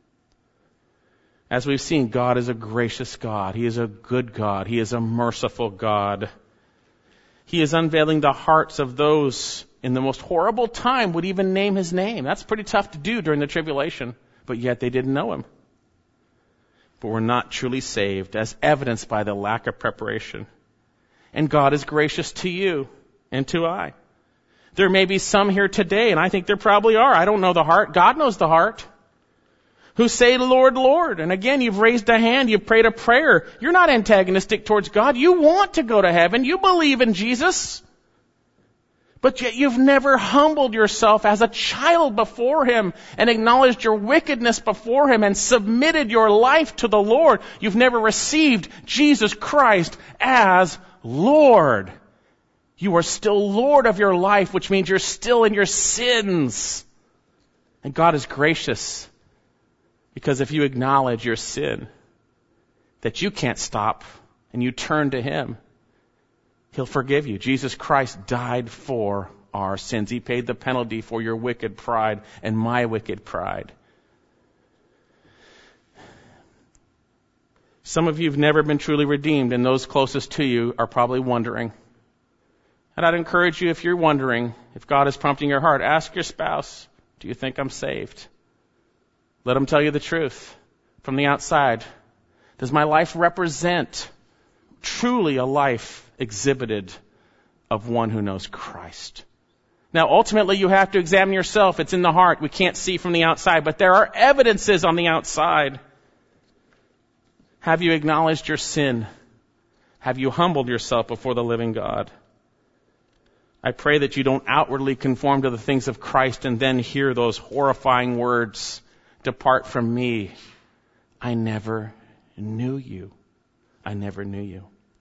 As we've seen, God is a gracious God. He is a good God. He is a merciful God. He is unveiling the hearts of those in the most horrible time would even name His name. That's pretty tough to do during the tribulation, but yet they didn't know Him. But we're not truly saved, as evidenced by the lack of preparation. And God is gracious to you and to I. There may be some here today, and I think there probably are. I don't know the heart. God knows the heart. Who say, Lord, Lord. And again, you've raised a hand, you've prayed a prayer. You're not antagonistic towards God. You want to go to heaven. You believe in Jesus. But yet you've never humbled yourself as a child before Him and acknowledged your wickedness before Him and submitted your life to the Lord. You've never received Jesus Christ as Lord. You are still Lord of your life, which means you're still in your sins. And God is gracious. Because if you acknowledge your sin, that you can't stop, and you turn to Him, He'll forgive you. Jesus Christ died for our sins. He paid the penalty for your wicked pride and my wicked pride. Some of you have never been truly redeemed, and those closest to you are probably wondering. And I'd encourage you, if you're wondering, if God is prompting your heart, ask your spouse, do you think I'm saved? Let them tell you the truth from the outside. Does my life represent truly a life exhibited of one who knows Christ? Now, ultimately, you have to examine yourself. It's in the heart. We can't see from the outside, but there are evidences on the outside. Have you acknowledged your sin? Have you humbled yourself before the living God? I pray that you don't outwardly conform to the things of Christ and then hear those horrifying words, depart from me. I never knew you. I never knew you.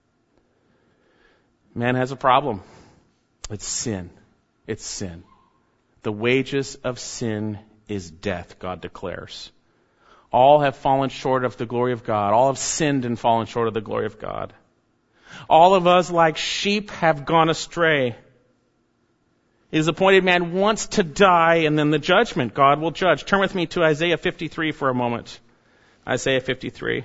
Man has a problem. It's sin. It's sin. The wages of sin is death, God declares. All have fallen short of the glory of God. All have sinned and fallen short of the glory of God. All of us, like sheep, have gone astray. It is appointed man wants to die, and then the judgment. God will judge. Turn with me to Isaiah fifty-three for a moment. Isaiah fifty-three.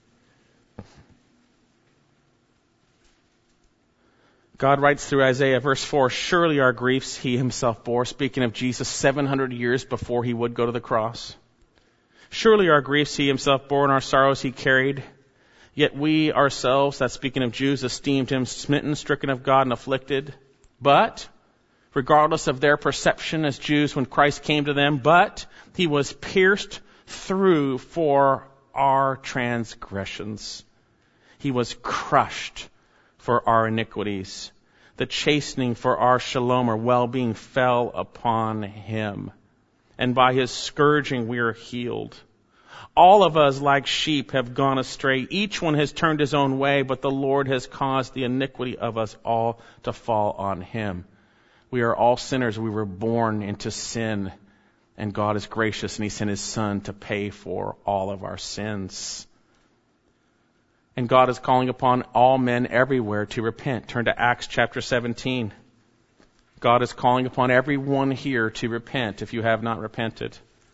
God writes through Isaiah, verse four, surely our griefs He Himself bore, speaking of Jesus seven hundred years before He would go to the cross. Surely our griefs He Himself bore, and our sorrows He carried. Yet we ourselves, that's speaking of Jews, esteemed Him smitten, stricken of God, and afflicted. But regardless of their perception as Jews when Christ came to them, but He was pierced through for our transgressions. He was crushed for our iniquities. The chastening for our shalom or well-being fell upon Him. and by his scourging we are healed. All of us, like sheep, have gone astray. Each one has turned his own way, but the Lord has caused the iniquity of us all to fall on him. We are all sinners. We were born into sin, and God is gracious, and he sent his Son to pay for all of our sins. And God is calling upon all men everywhere to repent. Turn to Acts chapter seventeen. God is calling upon everyone here to repent if you have not repented.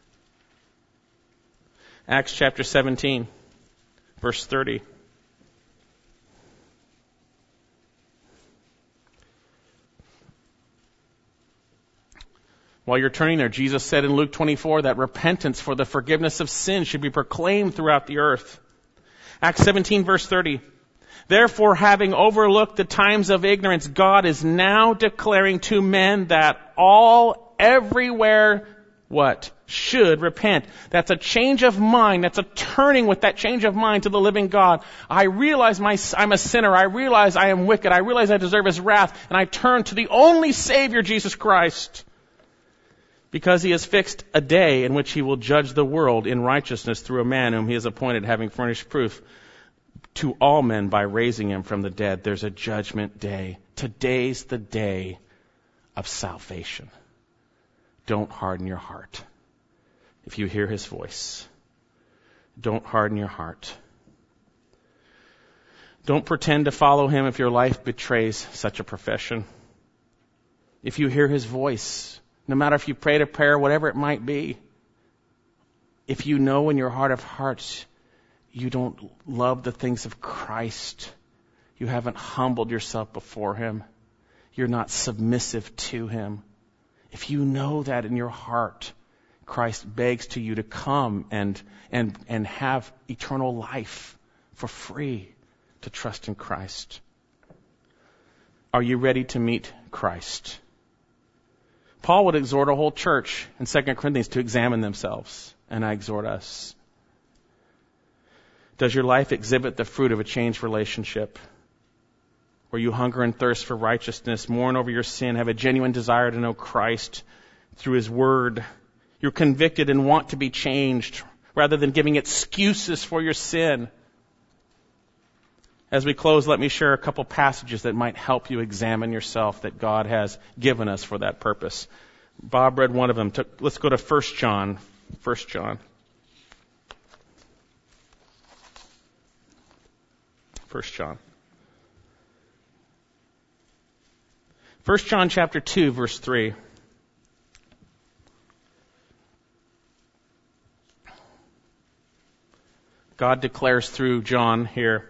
Acts chapter seventeen, verse thirty. While you're turning there, Jesus said in Luke twenty-four that repentance for the forgiveness of sins should be proclaimed throughout the earth. Acts seventeen, verse thirty. Therefore, having overlooked the times of ignorance, God is now declaring to men that all, everywhere, what? Should repent. That's a change of mind. That's a turning with that change of mind to the living God. I realize my, I'm a sinner. I realize I am wicked. I realize I deserve his wrath. And I turn to the only Savior, Jesus Christ. Because he has fixed a day in which he will judge the world in righteousness through a man whom he has appointed, having furnished proof to all men by raising him from the dead. There's a judgment day. Today's the day of salvation. Don't harden your heart. If you hear his voice, don't harden your heart. Don't pretend to follow him if your life betrays such a profession. If you hear his voice, no matter if you prayed a prayer, whatever it might be, if you know in your heart of hearts you don't love the things of Christ, you haven't humbled yourself before him, you're not submissive to him, if you know that in your heart, Christ begs to you to come and and and have eternal life for free, to trust in Christ. Are you ready to meet Christ? Paul would exhort a whole church in Second Corinthians to examine themselves, and I exhort us. Does your life exhibit the fruit of a changed relationship? Where you hunger and thirst for righteousness, mourn over your sin, have a genuine desire to know Christ through his word. You're convicted and want to be changed rather than giving excuses for your sin. As we close, let me share a couple passages that might help you examine yourself that God has given us for that purpose. Bob read one of them. Let's go to First John. First John. First John. First John chapter two, verse three. God declares through John here,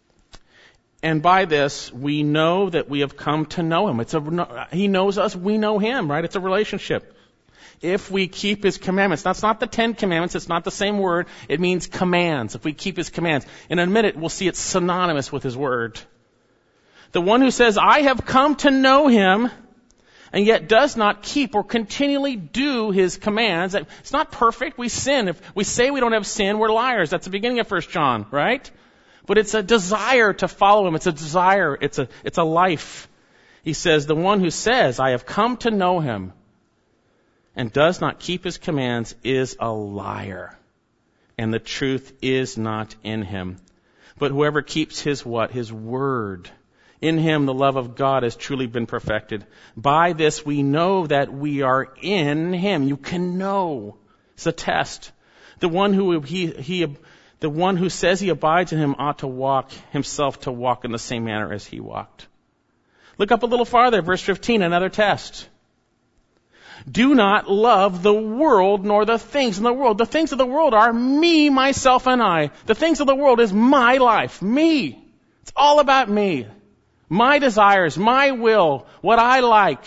and by this we know that we have come to know him. It's a, he knows us, we know him, right? It's a relationship. If we keep his commandments. That's not the Ten Commandments. It's not the same word. It means commands. If we keep his commands. In a minute, we'll see it's synonymous with his word. The one who says, I have come to know him, and yet does not keep or continually do his commands. It's not perfect. We sin. If we say we don't have sin, we're liars. That's the beginning of First John, right? But it's a desire to follow him. It's a desire. It's a, it's a life. He says, the one who says, I have come to know him, and does not keep his commands is a liar, and the truth is not in him. But whoever keeps his what? His word. In him the love of God has truly been perfected. By this we know that we are in him. You can know. It's a test. The one who he, he the one who says he abides in him ought to walk himself to walk in the same manner as he walked. Look up a little farther, verse fifteen, another test. Do not love the world nor the things in the world. The things of the world are me, myself, and I. The things of the world is my life, me. It's all about me. My desires, my will, what I like.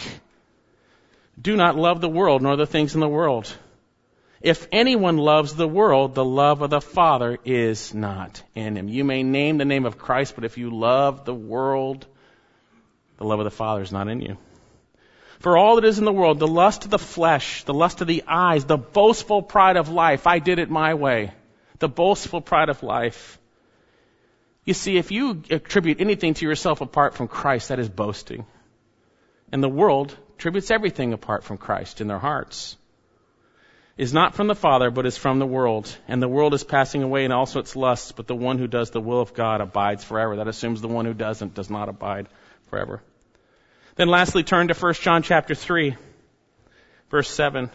Do not love the world nor the things in the world. If anyone loves the world, the love of the Father is not in him. You may name the name of Christ, but if you love the world, the love of the Father is not in you. For all that is in the world, the lust of the flesh, the lust of the eyes, the boastful pride of life, I did it my way. The boastful pride of life. You see, if you attribute anything to yourself apart from Christ, that is boasting. And the world attributes everything apart from Christ in their hearts. is not from the Father, but is from the world. And the world is passing away and also its lusts, but the one who does the will of God abides forever. That assumes the one who doesn't does not abide forever. Then lastly, turn to First John chapter three, verse seven.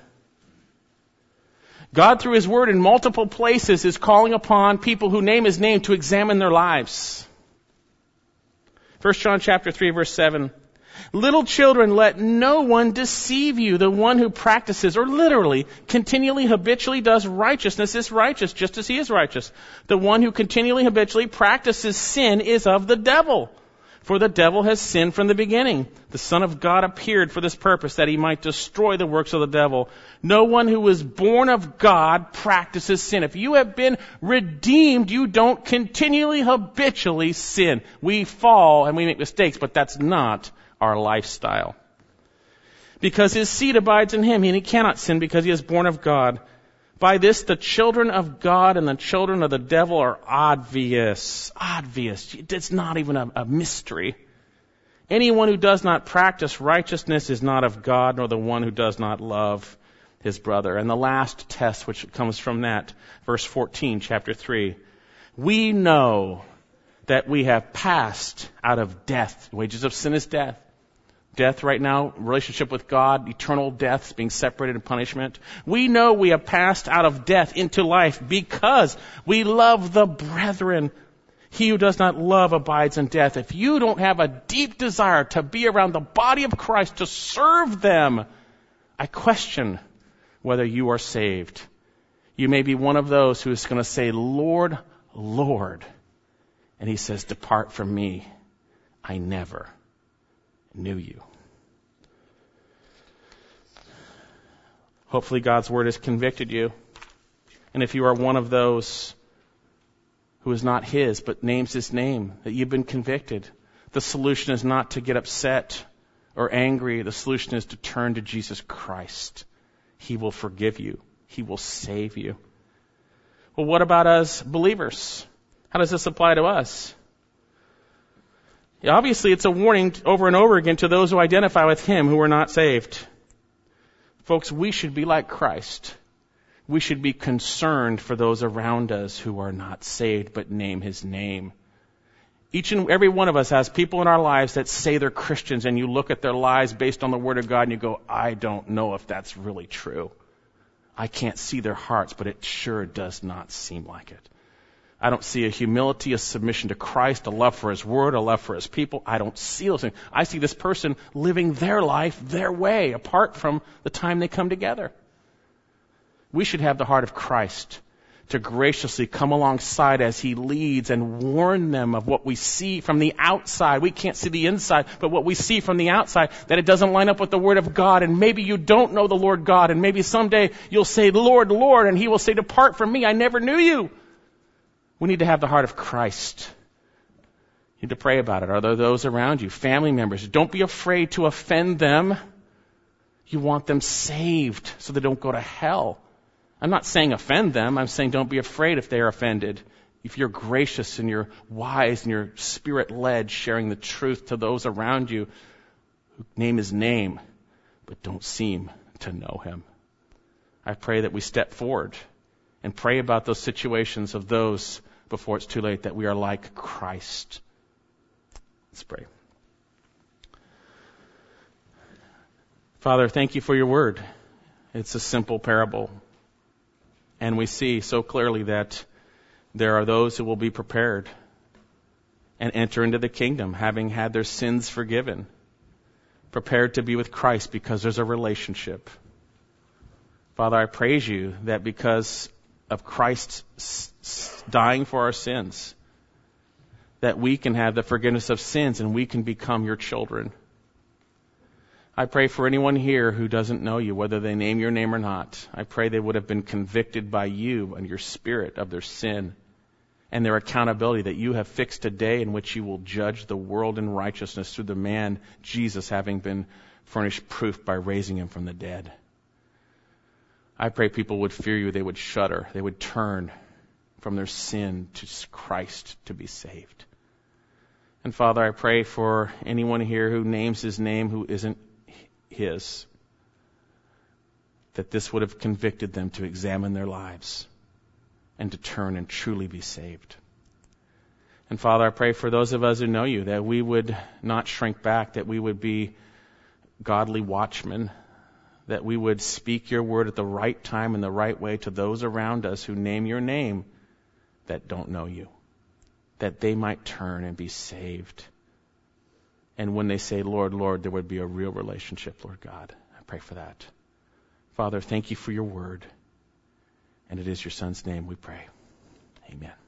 God, through His Word in multiple places, is calling upon people who name His name to examine their lives. First John chapter three, verse seven. Little children, let no one deceive you. The one who practices, or literally, continually, habitually does righteousness is righteous, just as he is righteous. The one who continually, habitually practices sin is of the devil. For the devil has sinned from the beginning. The Son of God appeared for this purpose, that He might destroy the works of the devil. No one who is born of God practices sin. If you have been redeemed, you don't continually, habitually sin. We fall and we make mistakes, but that's not our lifestyle. Because His seed abides in Him, and He cannot sin because He is born of God. By this, the children of God and the children of the devil are obvious. Obvious. It's not even a, a mystery. Anyone who does not practice righteousness is not of God, nor the one who does not love his brother. And the last test, which comes from that, verse fourteen, chapter three. We know that we have passed out of death. The wages of sin is death. Death right now, relationship with God, eternal death, being separated in punishment. We know we have passed out of death into life because we love the brethren. He who does not love abides in death. If you don't have a deep desire to be around the body of Christ, to serve them, I question whether you are saved. You may be one of those who is going to say, Lord, Lord. And He says, depart from me. I never knew you. Hopefully God's Word has convicted you. And if you are one of those who is not His, but names His name, that you've been convicted, the solution is not to get upset or angry. The solution is to turn to Jesus Christ. He will forgive you. He will save you. Well, what about us believers? How does this apply to us? Obviously, it's a warning over and over again to those who identify with Him who are not saved. Folks, we should be like Christ. We should be concerned for those around us who are not saved but name His name. Each and every one of us has people in our lives that say they're Christians, and you look at their lives based on the Word of God and you go, I don't know if that's really true. I can't see their hearts, but it sure does not seem like it. I don't see a humility, a submission to Christ, a love for His Word, a love for His people. I don't see those things. I see this person living their life their way, apart from the time they come together. We should have the heart of Christ to graciously come alongside as He leads and warn them of what we see from the outside. We can't see the inside, but what we see from the outside, that it doesn't line up with the Word of God. And maybe you don't know the Lord God, and maybe someday you'll say, Lord, Lord, and He will say, depart from me, I never knew you. We need to have the heart of Christ. You need to pray about it. Are there those around you, family members? Don't be afraid to offend them. You want them saved so they don't go to hell. I'm not saying offend them. I'm saying don't be afraid if they are offended. If you're gracious and you're wise and you're Spirit-led, sharing the truth to those around you who name His name but don't seem to know Him. I pray that we step forward and pray about those situations of those before it's too late, that we are like Christ. Let's pray. Father, thank You for Your Word. It's a simple parable. And we see so clearly that there are those who will be prepared and enter into the kingdom, having had their sins forgiven, prepared to be with Christ because there's a relationship. Father, I praise You that because of Christ dying for our sins, that we can have the forgiveness of sins and we can become Your children. I pray for anyone here who doesn't know You, whether they name Your name or not. I pray they would have been convicted by You and Your Spirit of their sin and their accountability, that You have fixed a day in which You will judge the world in righteousness through the man Jesus, having been furnished proof by raising Him from the dead. I pray people would fear You, they would shudder, they would turn from their sin to Christ to be saved. And Father, I pray for anyone here who names His name who isn't His. that this would have convicted them to examine their lives and to turn and truly be saved. And Father, I pray for those of us who know you that we would not shrink back, that we would be godly watchmen, that we would speak your word at the right time and the right way to those around us who name your name that don't know you, that they might turn and be saved. And when they say, Lord, Lord, there would be a real relationship, Lord God. I pray for that. Father, thank you for your word. And it is your Son's name we pray. Amen.